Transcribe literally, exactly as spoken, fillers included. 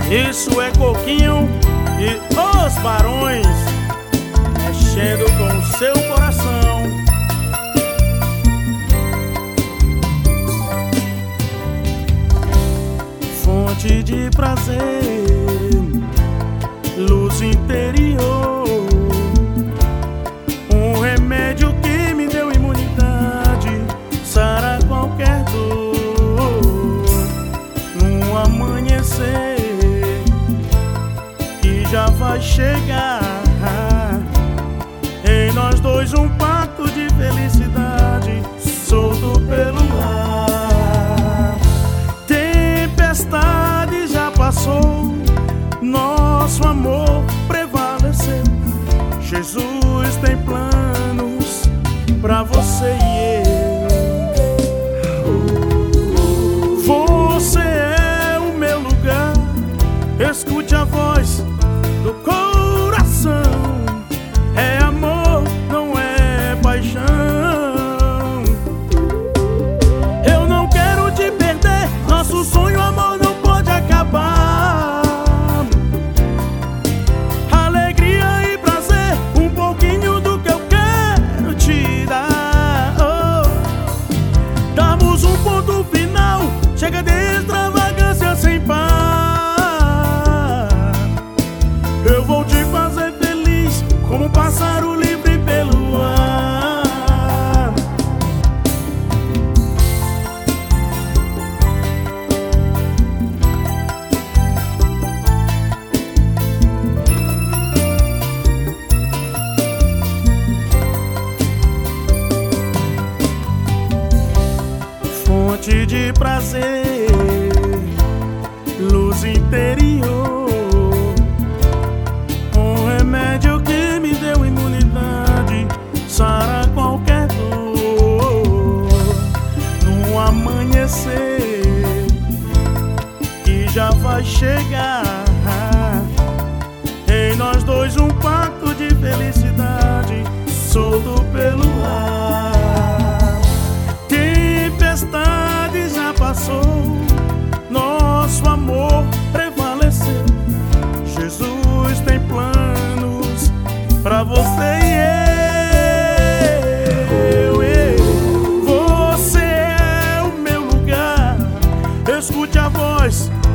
Isso é Coquinho e os Barões, mexendo com o seu coração. Fonte de prazer, luz interior, um remédio que me deu imunidade, sara qualquer dor. Num amanhecer que já vai chegar, em nós dois um pacto de felicidade, solto pelo ar. Tempestade já passou, nosso amor prevaleceu. Jesus tem planos pra você e eu. Você é o meu lugar, escute a voz do coração. É amor, não é paixão. Eu não quero te perder, nosso sonho, amor, não pode acabar. Alegria e prazer, um pouquinho do que eu quero te dar. Oh. Damos um ponto final, chega de extravagância sem par. Eu vou te fazer feliz, como um pássaro livre pelo ar. Fonte de prazer, luz interior, um remédio que me deu imunidade, sara qualquer dor. Num amanhecer que já vai chegar, em nós dois um pacto de felicidade, solto pelo ar. Tempestade já passou, nosso amor prevaleceu. Jesus tem planos pra você e eu, eu. Você é o meu lugar, escute a voz